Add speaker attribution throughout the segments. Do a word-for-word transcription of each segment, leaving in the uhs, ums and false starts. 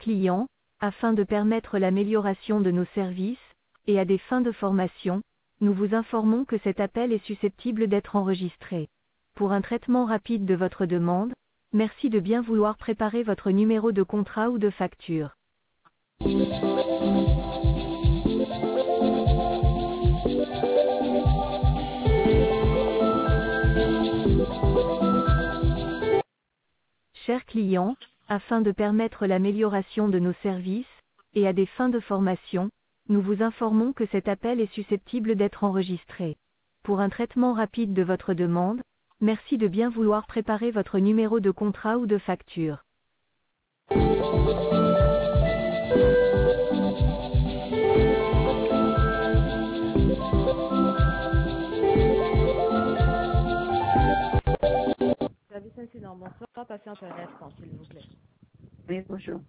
Speaker 1: client, afin de permettre l'amélioration de nos services, et à des fins de formation, nous vous informons que cet appel est susceptible d'être enregistré. Pour un traitement rapide de votre demande, merci de bien vouloir préparer votre numéro de contrat ou de facture. Chers clients, afin de permettre l'amélioration de nos services, et à des fins de formation, nous vous informons que cet appel est susceptible d'être enregistré. Pour un traitement rapide de votre demande, merci de bien vouloir préparer votre numéro de contrat ou de facture.
Speaker 2: Service incident, bonsoir, patiente un instant, s'il vous plaît.
Speaker 3: Oui, bonjour.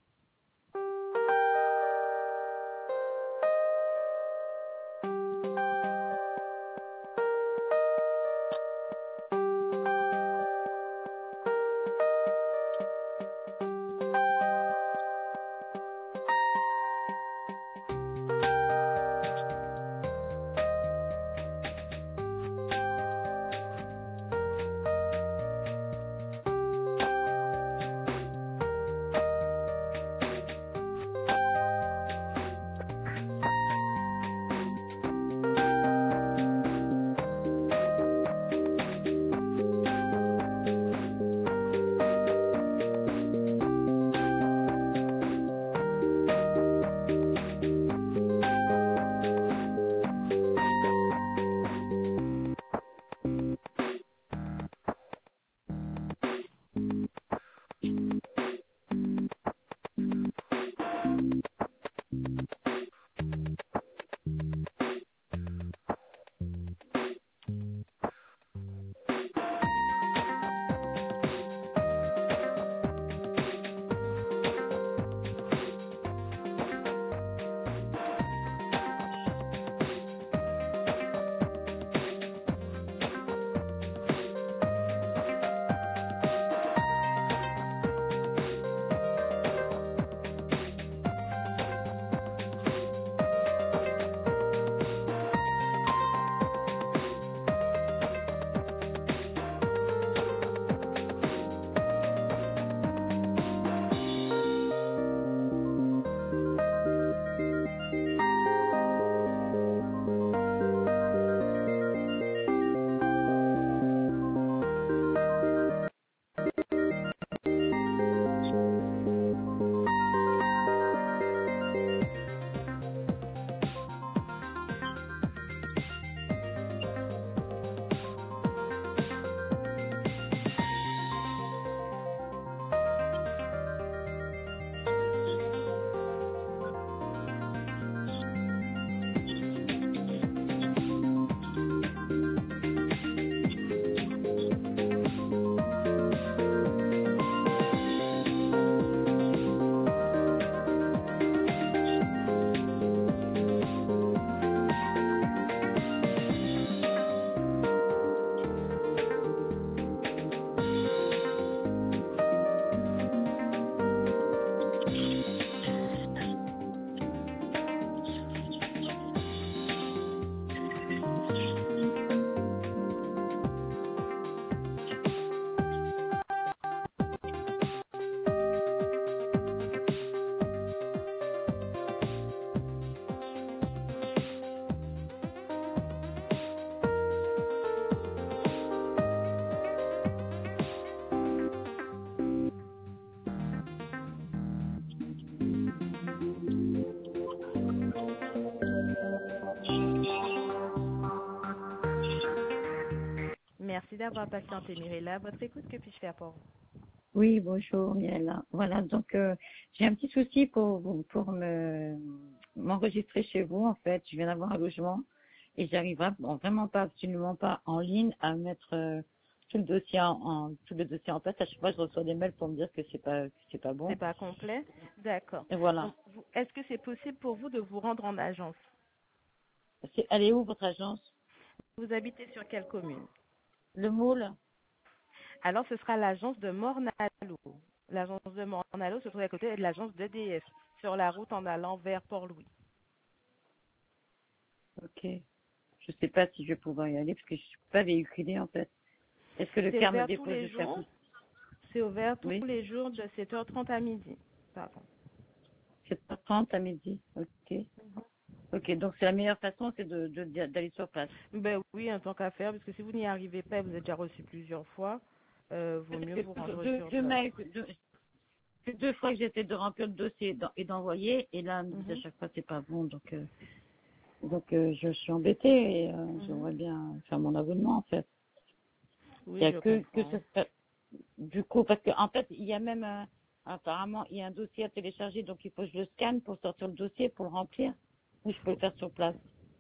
Speaker 2: Merci d'avoir patienté, Mirella. Votre écoute, que puis-je faire pour vous?
Speaker 3: Oui, bonjour, Miela. Voilà, donc euh, j'ai un petit souci pour, pour me m'enregistrer chez vous. En fait, je viens d'avoir un logement et j'arrive bon, vraiment pas, absolument pas en ligne à mettre euh, tout le dossier en, en tout le dossier en place. À chaque fois, je reçois des mails pour me dire que c'est pas que c'est pas bon.
Speaker 2: C'est pas complet. D'accord.
Speaker 3: Et voilà.
Speaker 2: Donc, vous- est-ce que c'est possible pour vous de vous rendre en agence?
Speaker 3: C'est, elle est où votre agence?
Speaker 2: Vous habitez sur quelle commune?
Speaker 3: Le Moule.
Speaker 2: Alors, ce sera l'agence de Mornalo. L'agence de Mornalo se trouve à côté de l'agence d'E D F, sur la route en allant vers Port-Louis.
Speaker 3: Ok. Je sais pas si je vais pouvoir y aller parce que je suis pas véhiculée en fait. Est-ce que le
Speaker 2: C'est
Speaker 3: car me
Speaker 2: ouvert tous
Speaker 3: dépose
Speaker 2: les
Speaker 3: jusqu'à
Speaker 2: jours.
Speaker 3: où?
Speaker 2: C'est ouvert tous
Speaker 3: Oui.
Speaker 2: les jours de sept heures trente à midi. Pardon.
Speaker 3: sept heures trente à midi. Ok. Ok. Donc c'est la meilleure façon, c'est de, de- d'aller sur place.
Speaker 2: Ben oui, en tant qu'affaire, parce que si vous n'y arrivez pas, vous êtes déjà reçu plusieurs fois, euh, vaut mieux vous
Speaker 3: Deux,
Speaker 2: rendre
Speaker 3: deux,
Speaker 2: sur
Speaker 3: deux
Speaker 2: place.
Speaker 3: mails, deux, deux fois que j'essaie de remplir le dossier et d'en- et d'envoyer, et là, elle me dit à
Speaker 2: Mhm,
Speaker 3: chaque fois c'est pas bon, donc euh, donc euh, je suis embêtée et euh,
Speaker 2: mhm.
Speaker 3: j'aimerais bien faire mon abonnement en fait. Il y
Speaker 2: Oui,
Speaker 3: a
Speaker 2: je
Speaker 3: que que
Speaker 2: comprends.
Speaker 3: ce du coup parce que en fait il y a même un- apparemment il y a un dossier à télécharger, donc il faut que je le scanne pour sortir le dossier pour le remplir, ou je peux le faire sur place.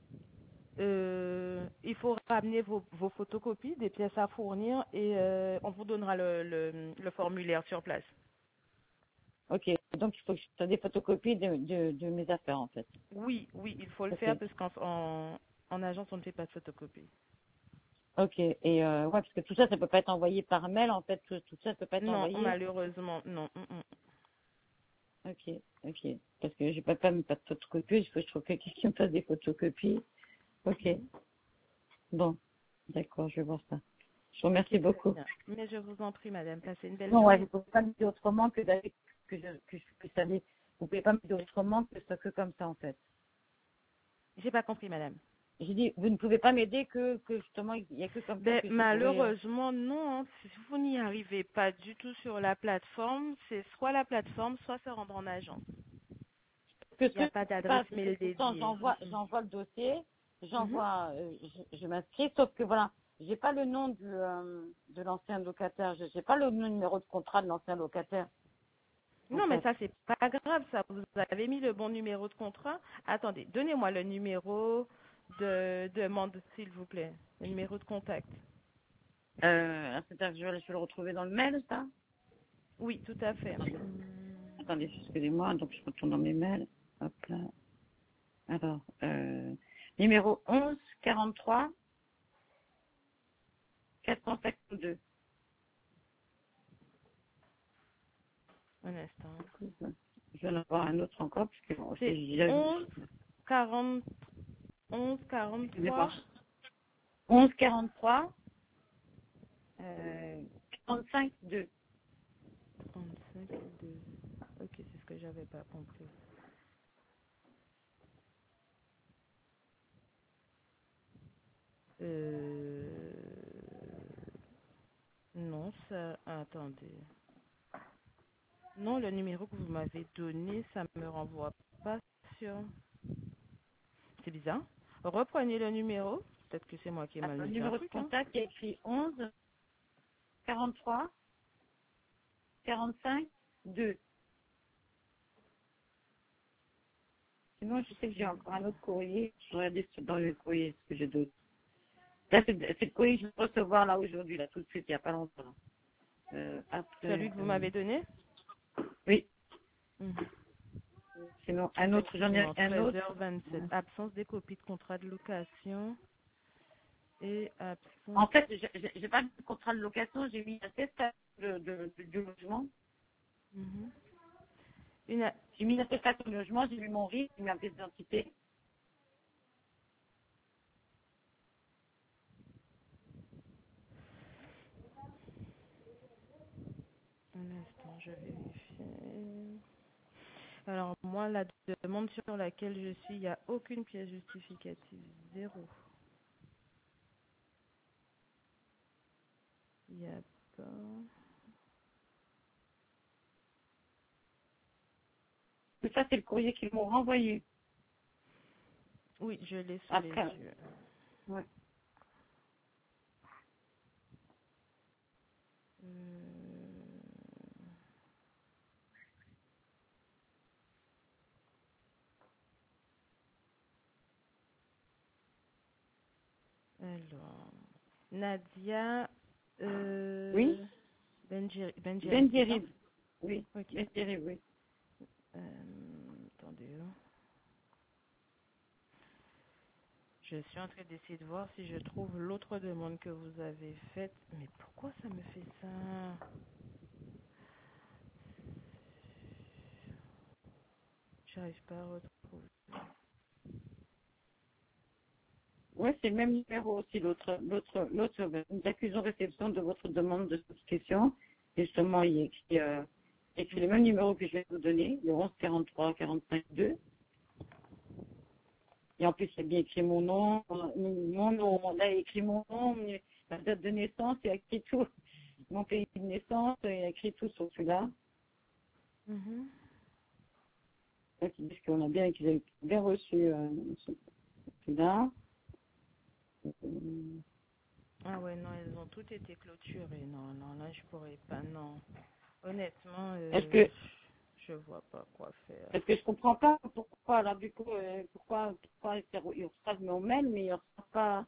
Speaker 2: Euh, il faut ramener vos, vos photocopies, des pièces à fournir et euh, on vous donnera le, le, le formulaire sur place.
Speaker 3: Ok, donc il faut que je fasse des photocopies de, de, de mes affaires en fait.
Speaker 2: Oui, oui, il faut le
Speaker 3: Ok,
Speaker 2: faire parce qu'en en, en agence, on ne fait pas de photocopie.
Speaker 3: ok, et euh, ouais parce que tout ça ça peut pas être envoyé par mail en fait, tout, tout ça peut pas être
Speaker 2: Non,
Speaker 3: envoyé.
Speaker 2: malheureusement, non. mm, mm.
Speaker 3: Ok, ok, parce que j'ai pas pas pas de photocopies, il faut que je trouve quelqu'un qui me fasse des photocopies. Ok, bon, d'accord, je vais voir ça. Je vous remercie
Speaker 2: Ok, très
Speaker 3: beaucoup.
Speaker 2: bien. Mais je vous en prie, madame, passez une belle
Speaker 3: Non, ouais,
Speaker 2: journée.
Speaker 3: vous pouvez pas me dire autrement que d'aller, que je, que je puisse aller. Vous pouvez pas me dire autrement que ça que comme ça, en fait.
Speaker 2: J'ai pas compris, madame.
Speaker 3: J'ai dit, vous ne pouvez pas m'aider que, que justement, il y a que comme ça
Speaker 2: Ben,
Speaker 3: que je pourrais. euh,
Speaker 2: malheureusement, non. hein. Si vous n'y arrivez pas du tout sur la plateforme, c'est soit la plateforme, soit se rendre en agence.
Speaker 3: Que ce
Speaker 2: Il n'y
Speaker 3: que
Speaker 2: a pas
Speaker 3: je
Speaker 2: d'adresse
Speaker 3: passe, c'est que
Speaker 2: mail
Speaker 3: pourtant
Speaker 2: dédiée.
Speaker 3: j'envoie,
Speaker 2: Mm,
Speaker 3: j'envoie le dossier,
Speaker 2: mm. Mhm.
Speaker 3: j'envoie, euh, je, je m'inscris, sauf que voilà, j'ai pas le nom du, euh, de l'ancien locataire, j'ai j'ai pas le numéro de contrat de l'ancien locataire, en
Speaker 2: Non, mais
Speaker 3: fait.
Speaker 2: ça, c'est pas grave, ça. Vous avez mis le bon numéro de contrat. Attendez, donnez-moi le numéro de demande, s'il vous plaît. Le numéro de contact.
Speaker 3: Euh, c'est-à-dire que je vais, je vais le retrouver dans le mail, ça?
Speaker 2: Oui, tout à fait.
Speaker 3: Attendez,
Speaker 2: Hmm.
Speaker 3: attendez, excusez-moi, donc je retourne dans mes mails. Hop là. Alors, euh, numéro onze quarante-trois quatre cent cinquante-deux.
Speaker 2: Un instant.
Speaker 3: Je vais en avoir un autre encore, parce que bon, j'ai
Speaker 2: C'est
Speaker 3: déjà vu.
Speaker 2: onze quarante, onze
Speaker 3: Excusez-moi.
Speaker 2: quarante-trois.
Speaker 3: onze quarante-trois, euh, quarante-cinq deux.
Speaker 2: trente-cinq deux. Ok, c'est ce que j'avais pas compris. Euh... Non, ça... Attendez. Non, le numéro que vous m'avez donné, ça me renvoie pas sur... C'est bizarre. Reprenez le numéro. Peut-être que c'est moi qui ai mal
Speaker 3: Alors, le
Speaker 2: noté un
Speaker 3: numéro de
Speaker 2: truc, hein.
Speaker 3: contact, il y a écrit onze quarante-trois quarante-cinq deux. Sinon, je sais que j'ai encore un autre courrier. Je vais regarder dans le courrier ce que j'ai d'autre. Là, c'est c'est le courrier que je vais recevoir là aujourd'hui, là, tout de suite, il n'y a pas longtemps. Euh,
Speaker 2: Celui
Speaker 3: après,
Speaker 2: que vous
Speaker 3: euh,
Speaker 2: m'avez donné.
Speaker 3: oui,
Speaker 2: Mhm.
Speaker 3: sinon, un autre, j'en ai
Speaker 2: Effectivement,
Speaker 3: un
Speaker 2: treize
Speaker 3: autre.
Speaker 2: heures vingt-sept. Absence des copies de contrat de location et
Speaker 3: En
Speaker 2: absence...
Speaker 3: fait, j'ai j'ai- j'ai pas mis de contrat de location, j'ai mis un attestation de, de, de- du logement.
Speaker 2: Mhm. Une... a-
Speaker 3: J'ai mis une attestation de logement, j'ai mis mon RIB, j'ai mis ma pièce d'identité.
Speaker 2: Un instant, je vérifie. Alors, moi, la demande sur laquelle je suis, il n'y a aucune pièce justificative. Zéro. Il n'y a pas...
Speaker 3: Tout ça, c'est le courrier qu'ils m'ont renvoyé.
Speaker 2: Oui, je l'ai sous les
Speaker 3: Après,
Speaker 2: yeux.
Speaker 3: ouais.
Speaker 2: Euh, Alors, Nadia
Speaker 3: Oui,
Speaker 2: euh, Benjiri, Benjiri,
Speaker 3: Ben
Speaker 2: c'est ça?
Speaker 3: Djerib. Oui,
Speaker 2: Ok.
Speaker 3: Ben Djerib, oui.
Speaker 2: Euh, attendez. hein. Je suis en train d'essayer de voir si je trouve l'autre demande que vous avez faite. Mais pourquoi ça me fait ça? j'arrive pas à retrouver.
Speaker 3: Oui, c'est le même numéro aussi, l'autre, l'autre, l'autre, nous accusons réception de votre demande de souscription. Et justement, il est écrit, euh, écrit le même numéro que je vais vous donner, le onze quarante-trois quarante-cinq deux. Et en plus, il y a bien écrit mon nom, mon nom, là, il y a écrit mon nom, la date de naissance, il y a écrit tout. Mon pays de naissance, il y a écrit tout sur celui-là.
Speaker 2: Mhm.
Speaker 3: Donc, ils disent qu'on a bien, qu'ils avaient bien reçu euh, celui-là.
Speaker 2: Ah ouais, non, elles ont toutes été clôturées. Non, non, là, je pourrais pas, non. Honnêtement, euh,
Speaker 3: Est-ce que,
Speaker 2: je vois pas quoi faire.
Speaker 3: est-ce que je comprends pas pourquoi, alors du coup, euh, pourquoi, pourquoi ils reçoivent mon mail, mais ils reçoivent pas.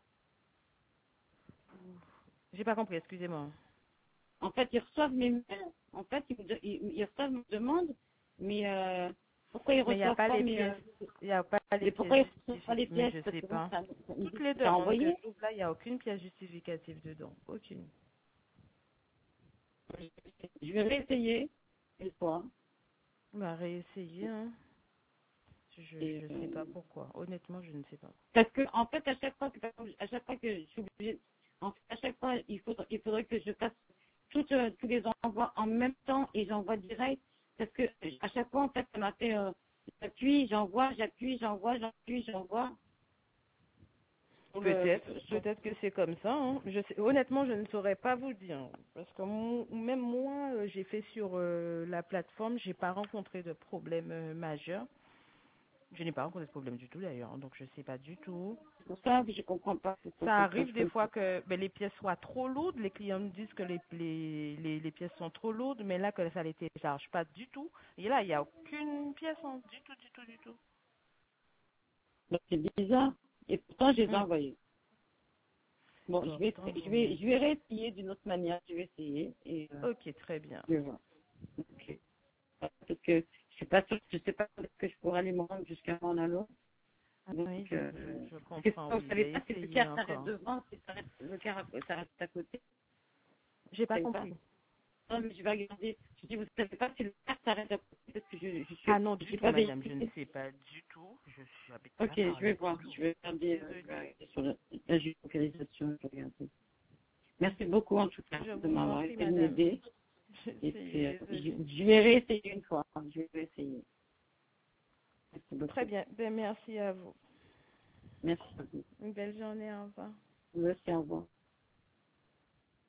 Speaker 2: J'ai pas compris, excusez-moi.
Speaker 3: En fait, ils reçoivent mes mails. En fait, ils, me de- ils, ils reçoivent mes demandes, mais euh, pourquoi ils
Speaker 2: Mais il n'y a
Speaker 3: reçoivent
Speaker 2: pas
Speaker 3: pas
Speaker 2: les
Speaker 3: mes, euh,
Speaker 2: pièces. Il n'y a pas les
Speaker 3: mais pourquoi
Speaker 2: pièces
Speaker 3: ils reçoivent pas
Speaker 2: justificatives.
Speaker 3: les
Speaker 2: Mais
Speaker 3: pièces?
Speaker 2: je
Speaker 3: Parce
Speaker 2: sais
Speaker 3: que moi,
Speaker 2: pas.
Speaker 3: ça, ça me dit
Speaker 2: Toutes
Speaker 3: que
Speaker 2: les
Speaker 3: c'est
Speaker 2: demandes que
Speaker 3: envoyé.
Speaker 2: je trouve là, il n'y a aucune pièce justificative dedans. Aucune.
Speaker 3: Je vais réessayer une fois.
Speaker 2: Bah, réessayer, hein. Je
Speaker 3: Et,
Speaker 2: je sais
Speaker 3: euh,
Speaker 2: pas pourquoi. Honnêtement, je ne sais pas.
Speaker 3: parce que en fait, à chaque fois que, à chaque fois que je suis obligée, en fait, à chaque fois, il faudrait, il faudrait que je fasse toutes, euh, tous les envois en même temps et j'envoie direct. Parce que à chaque fois, en fait, ça m'a fait, euh, j'appuie, j'envoie, j'appuie, j'envoie, j'appuie, j'envoie. Sur le,
Speaker 2: Peut-être,
Speaker 3: sur-
Speaker 2: peut-être que c'est comme ça. Hein. Je sais, honnêtement, je ne saurais pas vous dire. Parce que mon- même moi, euh, j'ai fait sur euh, la plateforme, j'ai pas rencontré de problème euh, majeur. Je n'ai pas rencontré de problème du tout d'ailleurs, hein, donc je sais pas du tout.
Speaker 3: c'est pour ça que je comprends pas pourquoi
Speaker 2: Ça
Speaker 3: ça se passe
Speaker 2: arrive des
Speaker 3: comme
Speaker 2: fois
Speaker 3: ça.
Speaker 2: que ben, les pièces soient trop lourdes, les clients me disent que les, les, les, les pièces sont trop lourdes, mais là que ça les télécharge pas du tout. Et là, il n'y a aucune pièce, hein, du tout, du tout, du tout.
Speaker 3: Donc, c'est bizarre. Et pourtant, je les ai
Speaker 2: Hmm.
Speaker 3: envoyés. Bon, je
Speaker 2: Bon,
Speaker 3: vais,
Speaker 2: tant
Speaker 3: je
Speaker 2: mieux.
Speaker 3: vais, je vais réessayer d'une autre manière. Je vais essayer et euh,
Speaker 2: Ok, très bien.
Speaker 3: je vais voir. Ok. Parce que je suis pas sûre, je sais pas quand est-ce que je pourrai aller me rendre jusqu'à mon allo.
Speaker 2: Ah
Speaker 3: Donc,
Speaker 2: oui, je,
Speaker 3: euh,
Speaker 2: je, je
Speaker 3: parce que
Speaker 2: comprends,
Speaker 3: vous
Speaker 2: oui,
Speaker 3: savez
Speaker 2: ben
Speaker 3: pas si le
Speaker 2: essayez
Speaker 3: car s'arrête
Speaker 2: encore.
Speaker 3: devant, si ça reste, le car ça reste à côté.
Speaker 2: J'ai
Speaker 3: Vous
Speaker 2: pas
Speaker 3: savez pas.
Speaker 2: compris.
Speaker 3: Non, mais je vais regarder. Je dis, vous savez pas si le car s'arrête à côté parce que je, je
Speaker 2: Ah
Speaker 3: suis,
Speaker 2: non, du
Speaker 3: j'ai
Speaker 2: tout,
Speaker 3: pas
Speaker 2: madame, je ne
Speaker 3: vérifié.
Speaker 2: sais pas du tout. Je suis habite
Speaker 3: Ok,
Speaker 2: pas
Speaker 3: je
Speaker 2: par
Speaker 3: vais
Speaker 2: là du
Speaker 3: voir.
Speaker 2: tout.
Speaker 3: Je vais regarder, euh, je vais
Speaker 2: Désolée.
Speaker 3: regarder sur la, la géolocalisation. Je vais regarder. Merci beaucoup en tout cas
Speaker 2: Je
Speaker 3: de
Speaker 2: vous en
Speaker 3: m'avoir
Speaker 2: prie,
Speaker 3: essayé de
Speaker 2: madame.
Speaker 3: m'aider.
Speaker 2: Je
Speaker 3: Et
Speaker 2: suis
Speaker 3: puis, euh, je,
Speaker 2: désolée.
Speaker 3: je vais réessayer une fois. Je vais réessayer. Merci
Speaker 2: Très
Speaker 3: beaucoup.
Speaker 2: bien, ben merci à vous.
Speaker 3: Merci à vous.
Speaker 2: Une belle journée, au revoir.
Speaker 3: Merci, au revoir.